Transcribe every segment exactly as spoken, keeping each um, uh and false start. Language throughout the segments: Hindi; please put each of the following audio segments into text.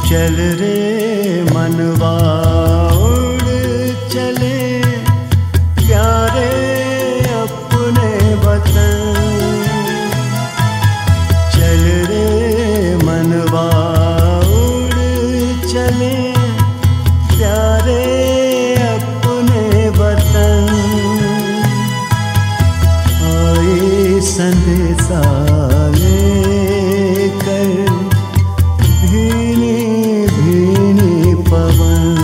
चल रे मनवा उड़ चले प्यारे अपने वतन। चल रे मनवा उड़ चले प्यारे अपने वतन। आए संदेशा लेकर भीनी भीनी पवन।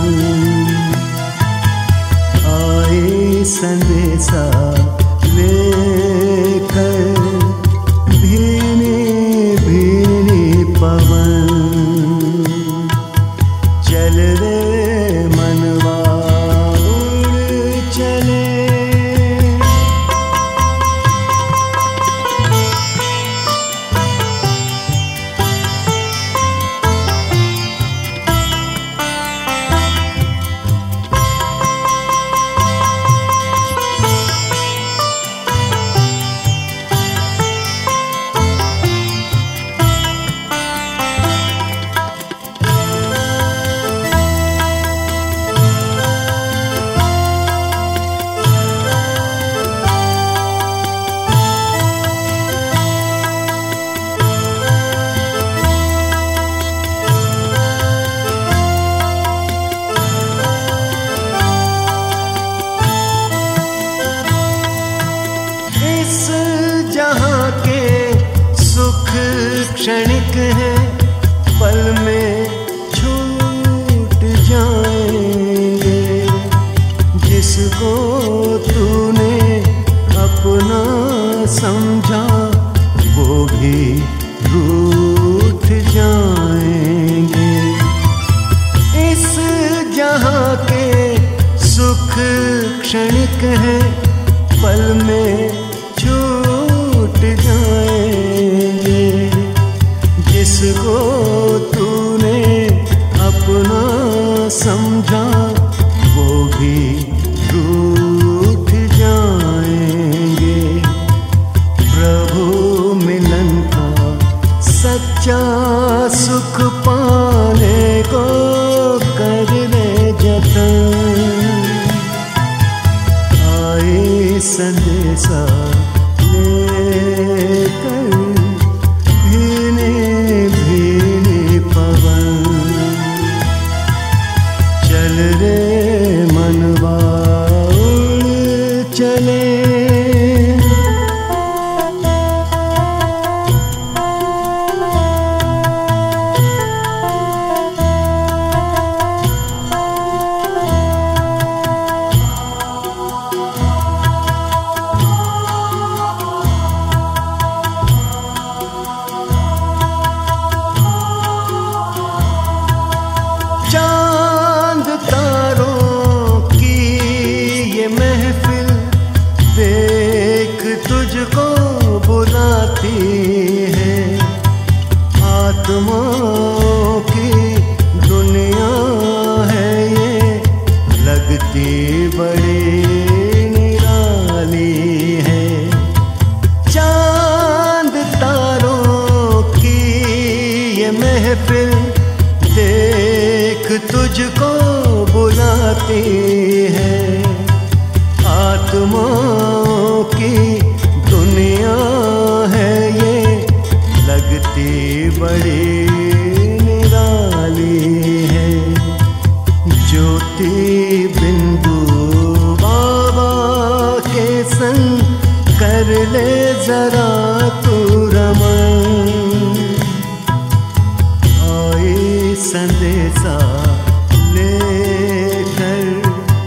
आए संदेशा लेकर भीनी भीनी पवन। चल रे मनवा उड़ चले। जहाँ के सुख क्षणिक है पल में छूट जाएंगे। जिसको तूने अपना समझा वो भी रूठ जाएंगे। इस जहाँ के सुख क्षणिक है पल में छूट जाएंगे। जिसको तूने अपना समझा वो भी रूठ जाएंगे। प्रभु मिलन का सच्चा सुख पाने को कर ले जतन। आए संदेशा लेकर भीने भीने पवन। चल रे मनवा उड़ चले। चांद तारों की ये महफिल देख तुझको बुलाती है। आत्माओं की दुनिया है ये लगती बड़ी निराली है। चांद तारों की ये महफिल देख तुझको बुलाती है। आत्माओं की दुनिया है ये लगती बड़ी निराली है। ज्योति बिंदु बाबा के संग कर ले जरा तू रमन। आए संदेशा लेकर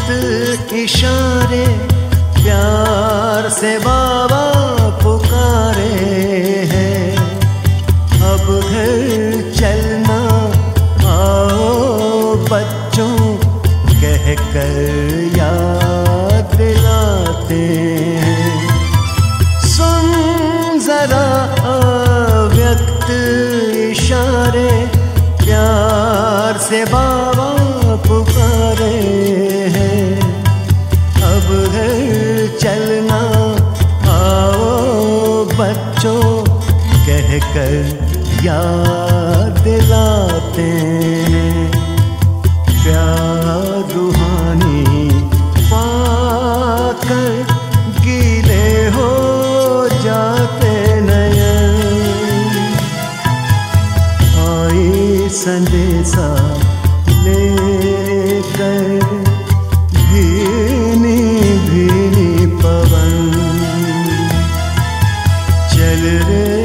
व्यक्त इशारे प्यार से बाबा पुकारे हैं। अब घर चलना आओ बच्चों कह कर याद दिलाते हैं। सुन जरा व्यक्त इशारे प्यार से बाबा पुकारे हैं। अब घर चलना आओ बच्चों कह कर याद दिलाते हैं। प्यार रूहानी पाकर गीले हो जाते नयन। आई संदेशा लेकर भीनी भीनी पवन चल रे